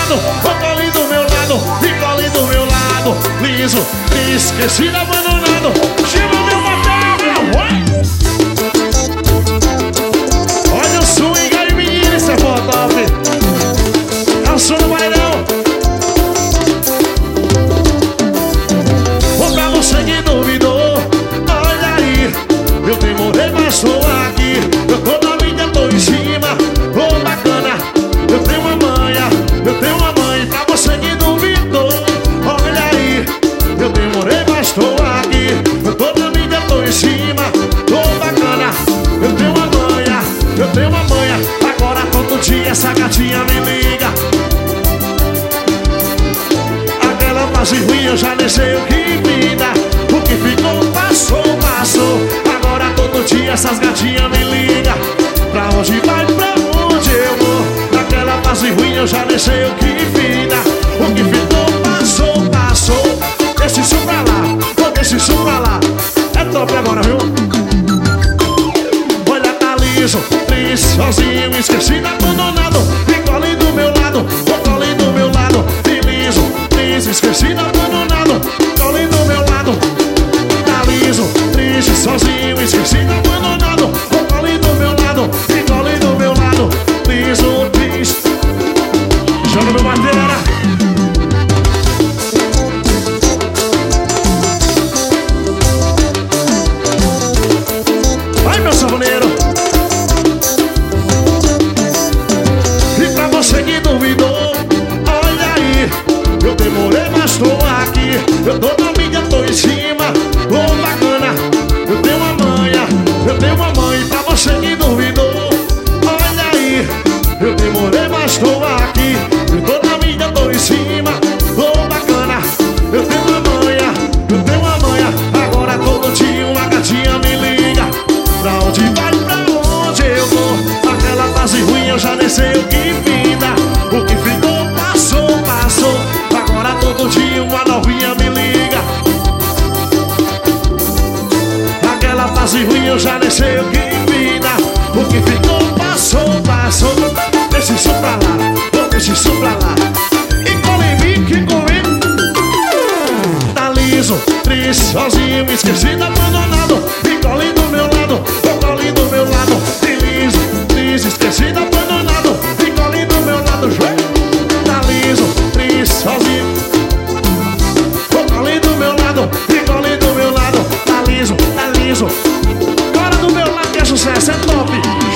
lado, ficou ali do meu lado, ficou ali do meu lado. Liso, esquecido, abandonado. Chama meu patrão, vai! Olha o swing aí, menino, isso é top. É o som do bailão. Ô, pra você que duvidou, olha aí, eu demorei, mas tô aqui. Eu tô na linha, tô em cima, ô bacana. Eu tenho uma manha, pra você que duvidou. Olha aí, eu demorei, mas tô aqui. Eu tô na mídia, tô em cima, tô bacana. Eu tenho uma manha, agora todo dia essa gatinha me liga. Aquela fase ruim eu já nem sei o que vida. O que ficou, passou. Agora todo dia essas gatinhas me ligam. Pra onde vai, pra onde eu vou? Naquela fase ruim eu já nem sei o que vida. O que ficou, passou. Deixa isso pra lá, deixa isso pra lá. É top agora, viu? Olha, tá liso, triste, sozinho, esquecido, abandonado. Ficou ali do meu lado, ficou ali do meu lado. E liso, triste, esquecido, abandonado. Ficou ali do meu lado. Tá liso, triste, sozinho, esquecido, abandonado. Ficou ali do meu lado, ficou ali do meu lado. Liso, triste. Joga meu batera. Vai, meu saboneiro. E pra você que duvidou, olha aí, eu demorei, mas tô aqui. Eu tô na mídia, tô em cima, tô bacana. Eu tenho uma manha, pra você que duvidou. Olha aí, eu demorei, mas tô aqui. Eu tô na mídia, tô em cima, tô bacana. Eu tenho uma manha, agora todo dia uma gatinha me liga. Pra onde vai, pra onde eu vou? Aquela fase ruim eu já nem sei o que vida. O que ficou, passou. Agora todo dia uma novinha me liga. Aquela fase ruim eu já nem sei o que vida. O que ficou, passou. Deixa isso pra lá, deixa isso pra lá. E comigo, que comigo. Tá liso, triste, sozinho, esquecido, abandonado. Ficou ali do meu lado, ficou ali do meu lado. E liso, triste, esquecido, abandonado. Ficou ali do meu lado. Tá liso, triste, sozinho. Ficou ali do meu lado, ficou ali do meu lado. Tá liso. Agora do meu lado que é sucesso, é top.